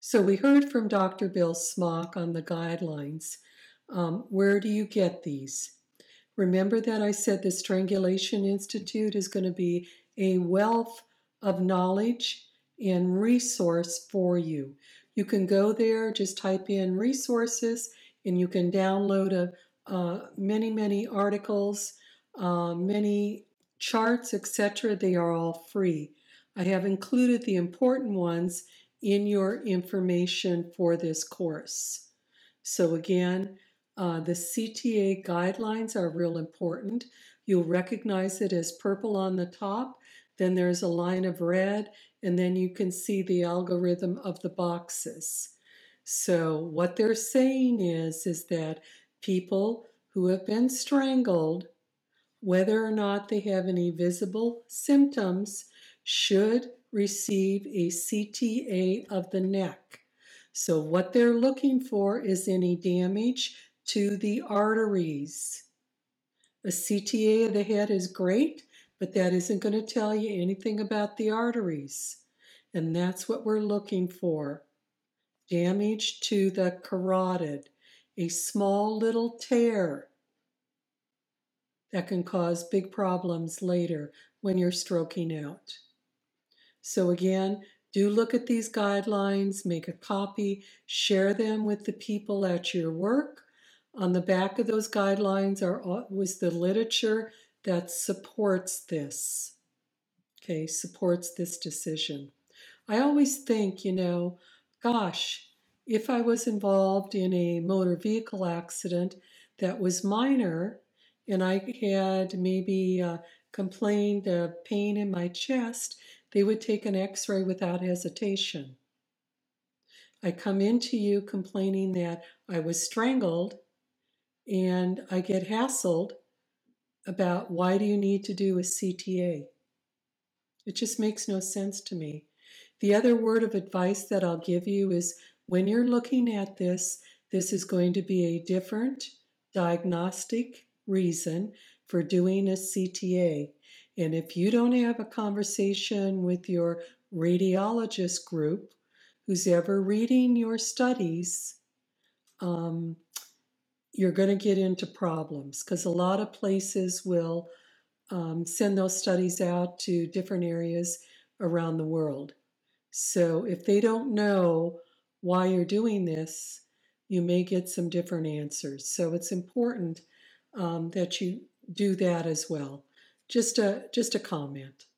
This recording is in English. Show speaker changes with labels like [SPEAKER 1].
[SPEAKER 1] So we heard from Dr. Bill Smock on the guidelines. Where do you get these? Remember that I said the Strangulation Institute is going to be a wealth of knowledge and resource for you. You can go there, just type in resources, and you can download many articles, many charts, etc. They are all free. I have included the important ones in your information for this course. So again, the CTA guidelines are real important. You'll recognize it as purple on the top. Then there's a line of red, and then you can see the algorithm of the boxes. So what they're saying is that people who have been strangled, whether or not they have any visible symptoms, should receive a CTA of the neck. So what they're looking for is any damage to the arteries. A CTA of the head is great, but that isn't going to tell you anything about the arteries. And that's what we're looking for. Damage to the carotid, a small little tear that can cause big problems later when you're stroking out. So again, do look at these guidelines, make a copy, share them with the people at your work. On the back of those guidelines was the literature that supports this. Okay, supports this decision. I always think, gosh, if I was involved in a motor vehicle accident that was minor and I had maybe complained of pain in my chest, they would take an x-ray without hesitation. I come into you complaining that I was strangled and I get hassled about why do you need to do a CTA? It just makes no sense to me. The other word of advice that I'll give you is when you're looking at this, this is going to be a different diagnostic reason for doing a CTA. And if you don't have a conversation with your radiologist group who's ever reading your studies, you're going to get into problems because a lot of places will send those studies out to different areas around the world. So if they don't know why you're doing this, you may get some different answers. So it's important that you do that as well. Just a comment.